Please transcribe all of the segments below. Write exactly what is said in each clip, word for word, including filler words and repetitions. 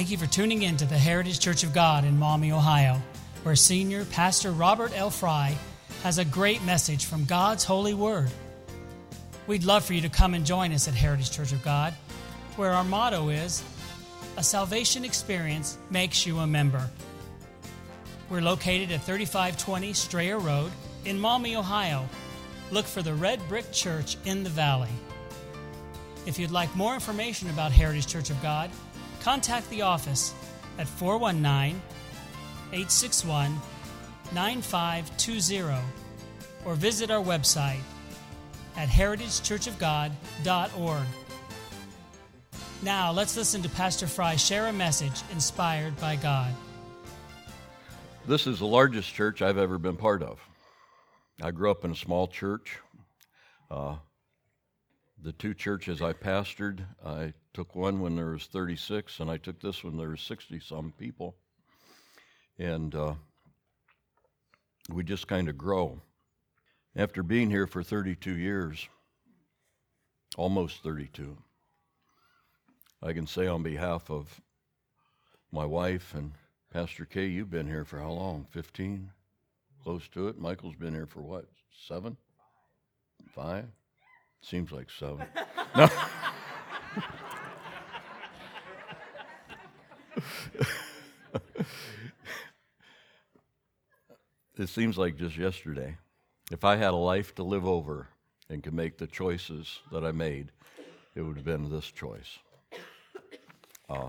Thank you for tuning in to the Heritage Church of God in Maumee, Ohio, where Senior Pastor Robert L. Fry has a great message from God's holy word. We'd love for you to come and join us at Heritage Church of God, where our motto is, a salvation experience makes you a member. We're located at thirty-five twenty Strayer Road in Maumee, Ohio. Look for the Red Brick Church in the valley. If you'd like more information about Heritage Church of God, contact the office at four one nine, eight six one, nine five two zero or visit our website at heritage church of god dot org. Now, let's listen to Pastor Fry share a message inspired by God. This is the largest church I've ever been part of. I grew up in a small church. Uh, the two churches I pastored, I took one when there was thirty-six, and I took this when there was sixty-some people. And uh, we just kind of grow. After being here for thirty-two years, almost thirty-two, I can say on behalf of my wife and Pastor Kay, you've been here for how long? fifteen? Close to it. Michael's been here for what? Seven? Five? Seems like seven. No. It seems like just yesterday. If I had a life to live over and could make the choices that I made, it would have been this choice. Uh,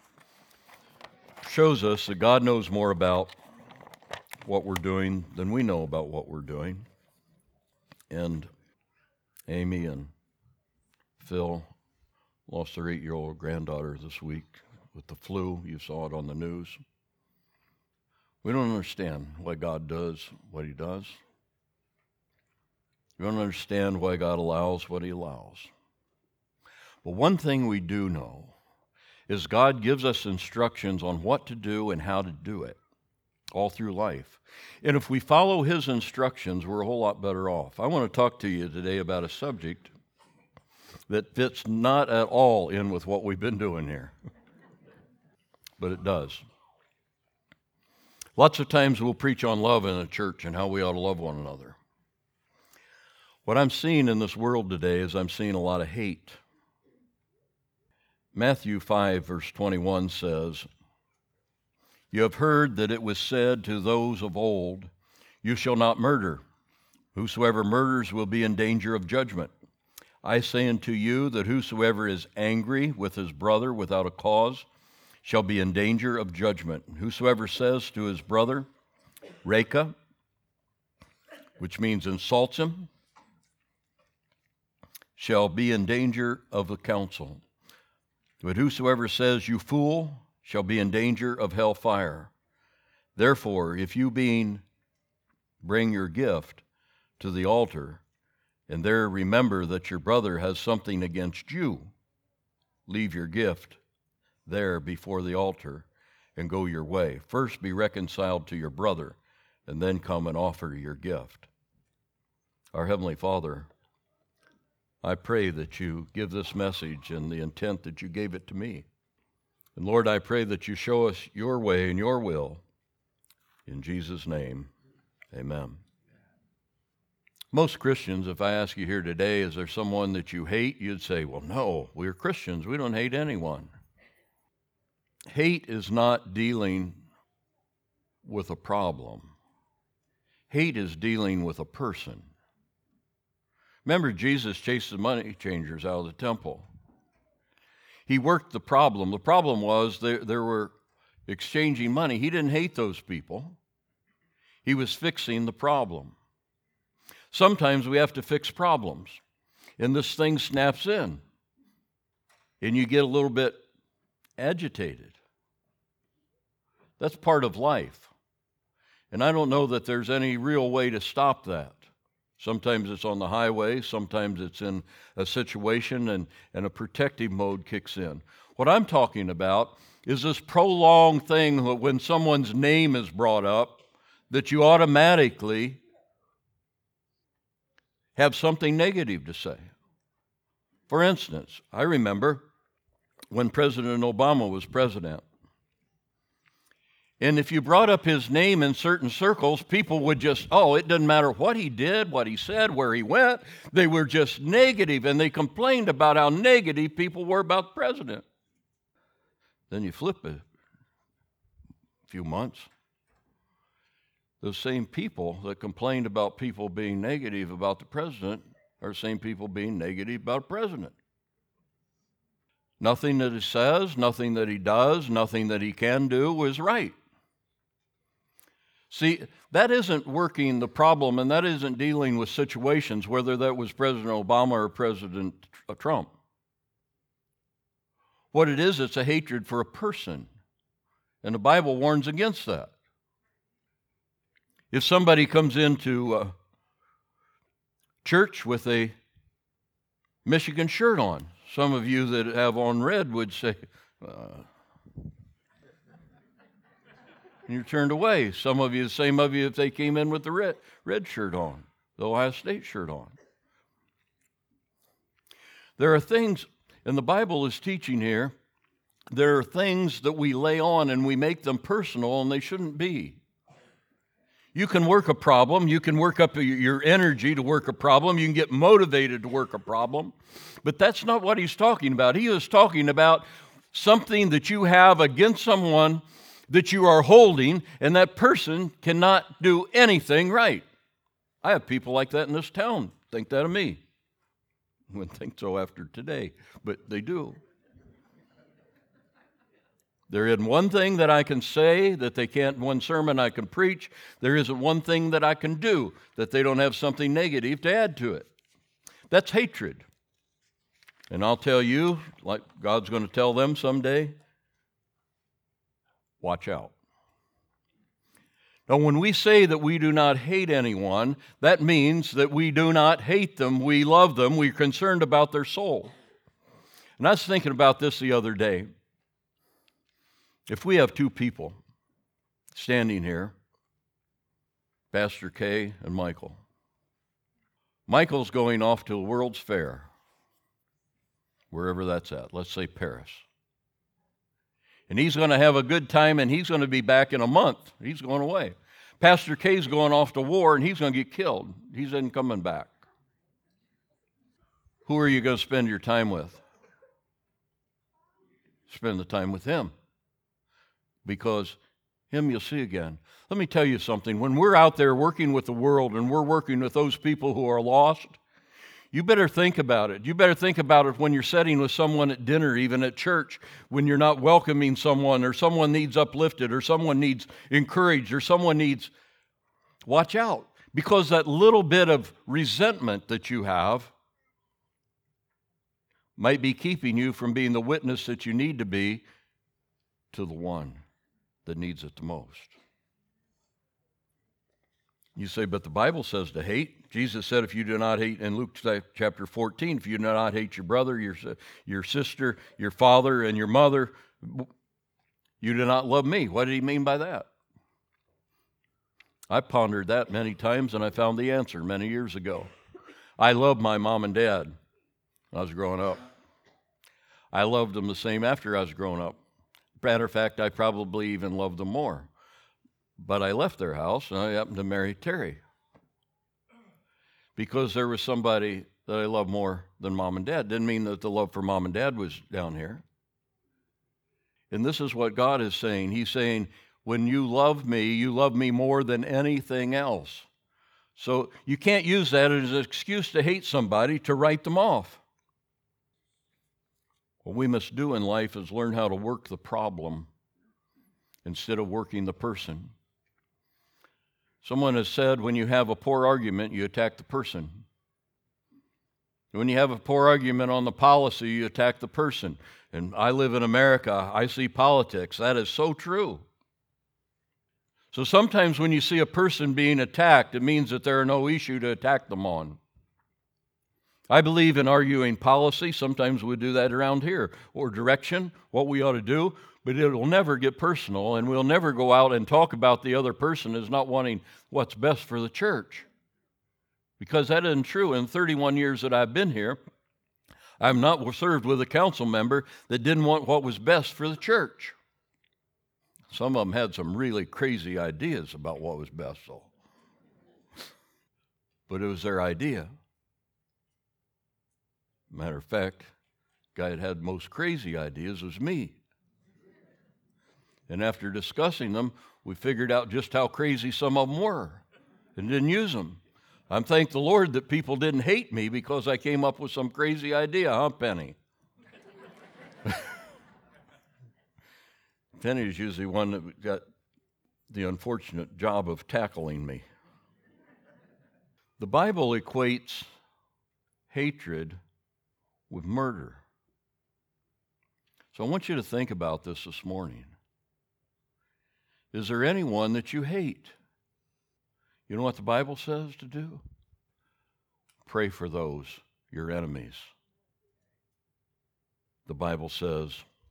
shows us that God knows more about what we're doing than we know about what we're doing. And Amy and Phil lost their eight-year-old granddaughter this week with the flu. You saw it on the news. We don't understand why God does what he does. We don't understand why God allows what he allows. But one thing we do know is God gives us instructions on what to do and how to do it all through life. And if we follow his instructions, we're a whole lot better off. I want to talk to you today about a subject that fits not at all in with what we've been doing here, but it does. Lots of times we'll preach on love in a church and how we ought to love one another. What I'm seeing in this world today is I'm seeing a lot of hate. Matthew five, verse twenty-one says, "You have heard that it was said to those of old, 'You shall not murder. Whosoever murders will be in danger of judgment.' I say unto you that whosoever is angry with his brother without a cause shall be in danger of judgment. Whosoever says to his brother, 'Reka,' which means insults him, shall be in danger of the council. But whosoever says, 'You fool,' shall be in danger of hell fire. Therefore, if you being bring your gift to the altar, and there remember that your brother has something against you, leave your gift there before the altar and go your way. First be reconciled to your brother, and then come and offer your gift." Our Heavenly Father, I pray that you give this message in the intent that you gave it to me. And Lord, I pray that you show us your way and your will. In Jesus' name, amen. Most Christians, if I ask you here today, is there someone that you hate? You'd say, well, no, we're Christians. We don't hate anyone. Hate is not dealing with a problem. Hate is dealing with a person. Remember, Jesus chased the money changers out of the temple. He worked the problem. The problem was they, they were exchanging money. He didn't hate those people. He was fixing the problem. Sometimes we have to fix problems, and this thing snaps in, and you get a little bit agitated. That's part of life, and I don't know that there's any real way to stop that. Sometimes it's on the highway, sometimes it's in a situation and, and a protective mode kicks in. What I'm talking about is this prolonged thing that when someone's name is brought up, that you automatically have something negative to say. For instance, I remember when President Obama was president, And if you brought up his name in certain circles, people would just, oh, it doesn't matter what he did, what he said, where he went. They were just negative, and they complained about how negative people were about the president. Then you flip it a few months. Those same people that complained about people being negative about the president are the same people being negative about the president. Nothing that he says, nothing that he does, nothing that he can do is right. See, that isn't working the problem, and that isn't dealing with situations, whether that was President Obama or President Trump. What it is, it's a hatred for a person, and the Bible warns against that. If somebody comes into uh, church with a Michigan shirt on, some of you that have on red would say, uh, and you're turned away. Some of you, the same of you, if they came in with the red, red shirt on, the Ohio State shirt on. There are things, and the Bible is teaching here, there are things that we lay on and we make them personal, and they shouldn't be. You can work a problem. You can work up your energy to work a problem. You can get motivated to work a problem. But that's not what he's talking about. He is talking about something that you have against someone that you are holding, and that person cannot do anything right. I have people like that in this town think that of me. I wouldn't think so after today, but they do. There isn't one thing that I can say that they can't, one sermon I can preach. There isn't one thing that I can do that they don't have something negative to add to it. That's hatred. And I'll tell you, like God's going to tell them someday, watch out. Now, when we say that we do not hate anyone, that means that we do not hate them. We love them. We're concerned about their soul. And I was thinking about this the other day. If we have two people standing here, Pastor Kay and Michael. Michael's going off to the World's Fair, wherever that's at. Let's say Paris. And he's going to have a good time, and he's going to be back in a month. He's going away. Pastor Kay's going off to war, and he's going to get killed. He's not coming back. Who are you going to spend your time with? Spend the time with him. Because him you'll see again. Let me tell you something. When we're out there working with the world and we're working with those people who are lost, you better think about it. You better think about it when you're sitting with someone at dinner, even at church, when you're not welcoming someone, or someone needs uplifted, or someone needs encouraged, or someone needs... Watch out, because that little bit of resentment that you have might be keeping you from being the witness that you need to be to the one that needs it the most. You say, but the Bible says to hate. Jesus said, if you do not hate, in Luke chapter fourteen, if you do not hate your brother, your, your sister, your father, and your mother, you do not love me. What did he mean by that? I pondered that many times, and I found the answer many years ago. I loved my mom and dad when I was growing up. I loved them the same after I was growing up. Matter of fact, I probably even loved them more. But I left their house, and I happened to marry Terry. Because there was somebody that I loved more than mom and dad. Didn't mean that the love for mom and dad was down here. And this is what God is saying. He's saying, when you love me, you love me more than anything else. So you can't use that as an excuse to hate somebody, to write them off. What we must do in life is learn how to work the problem instead of working the person. Someone has said, when you have a poor argument, you attack the person. When you have a poor argument on the policy, you attack the person. And I live in America. I see politics. That is so true. So sometimes when you see a person being attacked, it means that there are no issue to attack them on. I believe in arguing policy. Sometimes we do that around here, or direction, what we ought to do, but it will never get personal, and we'll never go out and talk about the other person as not wanting what's best for the church. Because that isn't true. In thirty-one years that I've been here, I've not served with a council member that didn't want what was best for the church. Some of them had some really crazy ideas about what was best, though. But it was their idea. Matter of fact, the guy that had most crazy ideas was me. And after discussing them, we figured out just how crazy some of them were and didn't use them. I'm thank the Lord that people didn't hate me because I came up with some crazy idea, huh, Penny? Penny is usually one that got the unfortunate job of tackling me. The Bible equates hatred with murder. So I want you to think about this this morning. Is there anyone that you hate? You know what the Bible says to do? Pray for those, your enemies. The Bible says,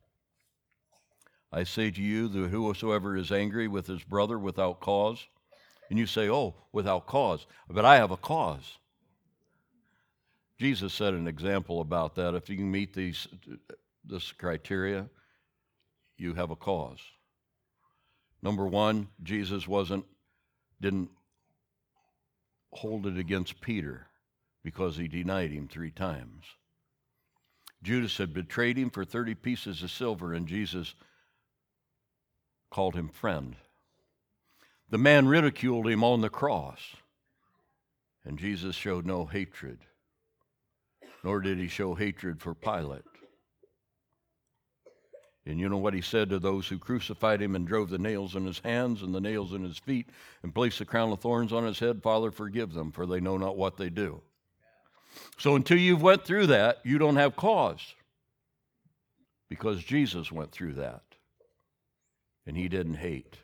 I say to you that whosoever is angry with his brother without cause, and you say, oh, without cause, but I have a cause. Jesus set an example about that. If you can meet these this criteria, you have a cause. Number one, Jesus wasn't didn't hold it against Peter because he denied him three times. Judas had betrayed him for thirty pieces of silver, and Jesus called him friend. The man ridiculed him on the cross, and Jesus showed no hatred, nor did he show hatred for Pilate. And you know what he said to those who crucified him and drove the nails in his hands and the nails in his feet and placed the crown of thorns on his head? Father, forgive them, for they know not what they do. So until you've went through that, you don't have cause, because Jesus went through that, and he didn't hate.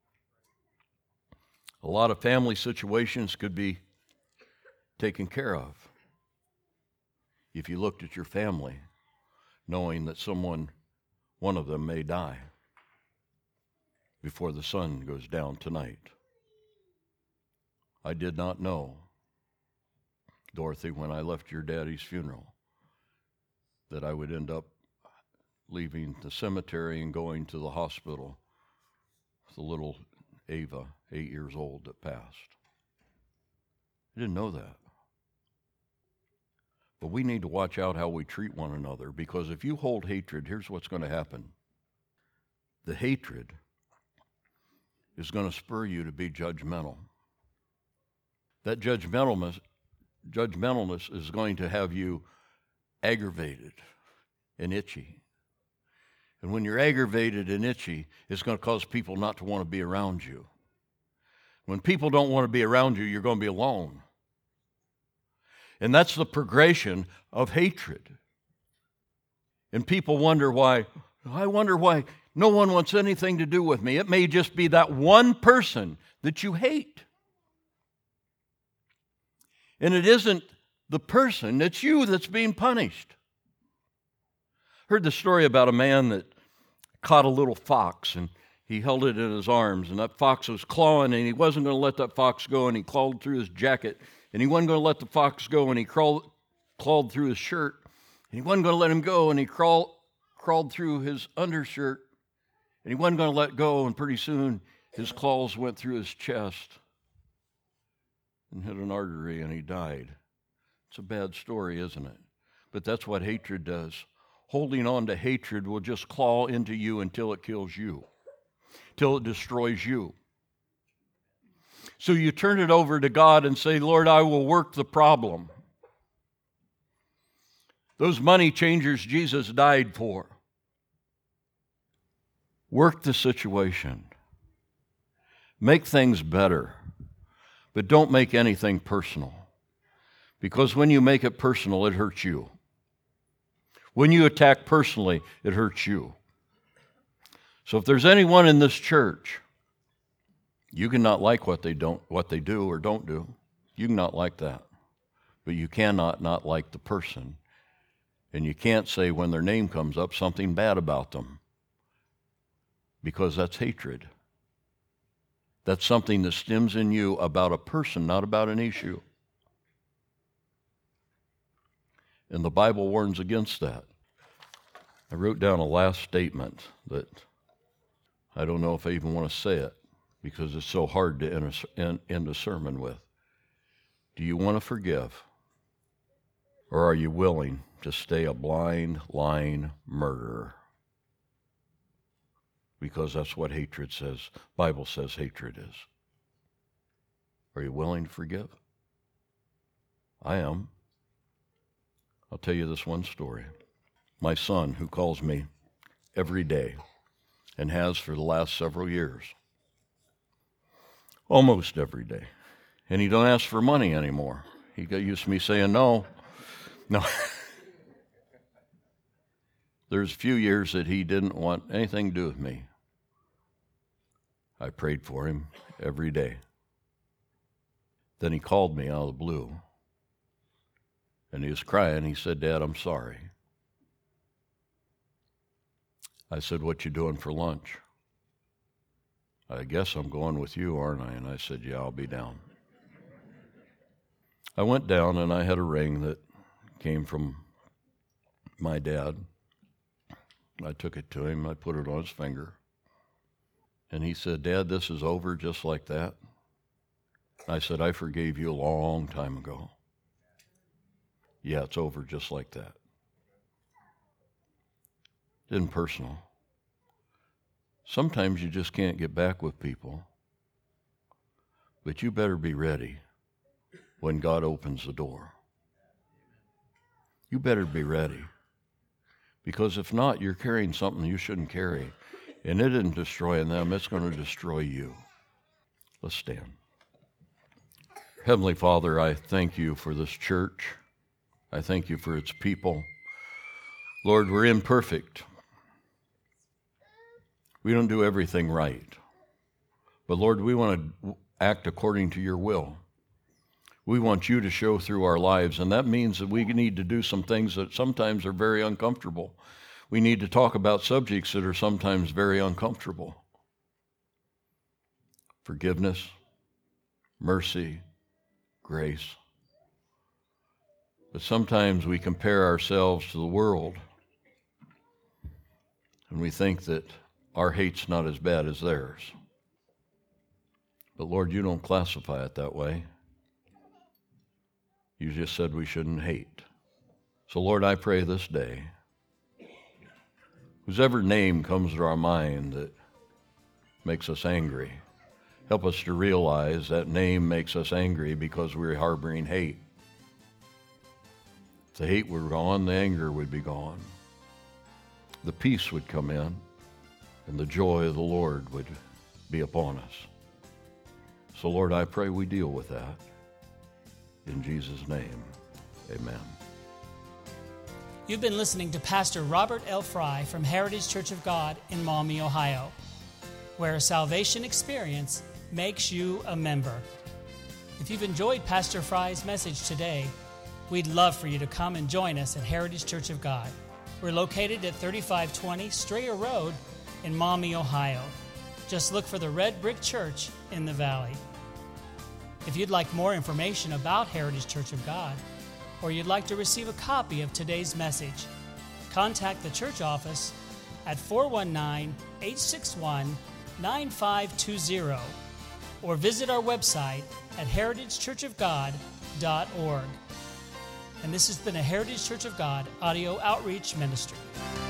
A lot of family situations could be taken care of if you looked at your family, knowing that someone, one of them may die before the sun goes down tonight. I did not know, Dorothy, when I left your daddy's funeral, that I would end up leaving the cemetery and going to the hospital with the little Ava, eight years old, that passed. I didn't know that. But we need to watch out how we treat one another, because if you hold hatred, here's what's going to happen. The hatred is going to spur you to be judgmental. That judgmentalness, judgmentalness is going to have you aggravated and itchy. And when you're aggravated and itchy, it's going to cause people not to want to be around you. When people don't want to be around you, you're going to be alone. And that's the progression of hatred. And people wonder why, I wonder why no one wants anything to do with me. It may just be that one person that you hate. And it isn't the person, it's you that's being punished. Heard the story about a man that caught a little fox, and he held it in his arms, and that fox was clawing, and he wasn't going to let that fox go, and he clawed through his jacket, and he wasn't going to let the fox go, and he crawled, clawed through his shirt, and he wasn't going to let him go, and he crawled, crawled through his undershirt, and he wasn't going to let go, and pretty soon his claws went through his chest and hit an artery, and he died. It's a bad story, isn't it? But that's what hatred does. Holding on to hatred will just claw into you until it kills you, till it destroys you. So you turn it over to God and say, Lord, I will work the problem. Those money changers Jesus died for. Work the situation. Make things better. But don't make anything personal. Because when you make it personal, it hurts you. When you attack personally, it hurts you. So if there's anyone in this church, you can not like what they don't, what they do or don't do. You can not like that. But you cannot not like the person. And you can't say when their name comes up something bad about them. Because that's hatred. That's something that stems in you about a person, not about an issue. And the Bible warns against that. I wrote down a last statement that I don't know if I even want to say it because it's so hard to end a, end, end a sermon with. Do you want to forgive? Or are you willing to stay a blind, lying murderer? Because that's what hatred says. Bible says hatred is. Are you willing to forgive? I am. I'll tell you this one story. My son, who calls me every day and has for the last several years, almost every day, and he don't ask for money anymore. He got used to me saying no. No. There's a few years that he didn't want anything to do with me. I prayed for him every day. Then he called me out of the blue. And he was crying. He said, Dad, I'm sorry. I said, what you doing for lunch? I guess I'm going with you, aren't I? And I said, yeah, I'll be down. I went down and I had a ring that came from my dad. I took it to him. I put it on his finger. And he said, Dad, this is over just like that? I said, I forgave you a long time ago. Yeah, it's over just like that. Isn't personal. Sometimes you just can't get back with people. But you better be ready when God opens the door. You better be ready. Because if not, you're carrying something you shouldn't carry. And it isn't destroying them, it's going to destroy you. Let's stand. Heavenly Father, I thank you for this church. I thank you for its people. Lord, we're imperfect. We don't do everything right. But Lord, we want to act according to your will. We want you to show through our lives, and that means that we need to do some things that sometimes are very uncomfortable. We need to talk about subjects that are sometimes very uncomfortable. Forgiveness, mercy, grace. But sometimes we compare ourselves to the world, and we think that our hate's not as bad as theirs. But Lord, you don't classify it that way. You just said we shouldn't hate. So Lord, I pray this day, whosever name comes to our mind that makes us angry, help us to realize that name makes us angry because we're harboring hate. If the hate were gone, the anger would be gone. The peace would come in, and the joy of the Lord would be upon us. So Lord, I pray we deal with that. In Jesus' name, amen. You've been listening to Pastor Robert L. Fry from Heritage Church of God in Maumee, Ohio, where a salvation experience makes you a member. If you've enjoyed Pastor Fry's message today, we'd love for you to come and join us at Heritage Church of God. We're located at thirty-five twenty Strayer Road in Maumee, Ohio. Just look for the red brick church in the valley. If you'd like more information about Heritage Church of God, or you'd like to receive a copy of today's message, contact the church office at four one nine, eight six one, nine five two zero or visit our website at heritage church of god dot org. And this has been a Heritage Church of God audio outreach ministry.